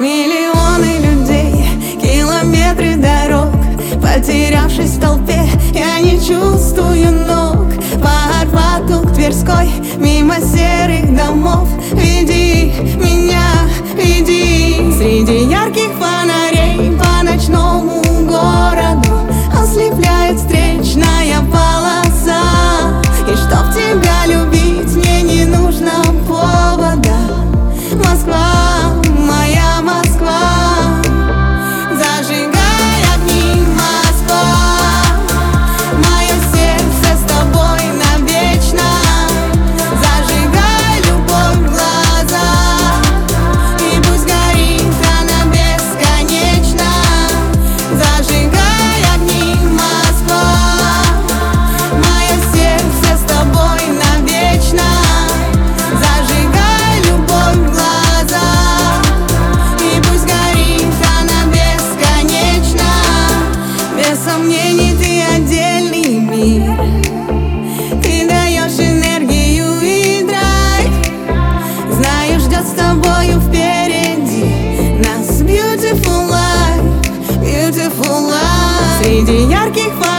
Миллионы людей, километры дорог, потерявшись в толпе, я не чувствую ног. По Арбату к Тверской, мимо серых домов, веди меня, веди. Среди ярких фонарей по ночному городу ослепляет встречная полоса. И чтоб тебя любить, мне не нужно повода. Москва, моя Москва, зажигай огни, Москва. Мое сердце с тобой навечно. Зажигай любовь в глаза, и пусть горит она бесконечно. Зажигай огни, Москва. Мое сердце с тобой навечно. Зажигай любовь в глаза, и пусть горит она бесконечно. Без сомнений ты отдельный мир. Ты даешь энергию и драйв. Знаю, ждет с тобою впереди нас beautiful life, beautiful life. Среди ярких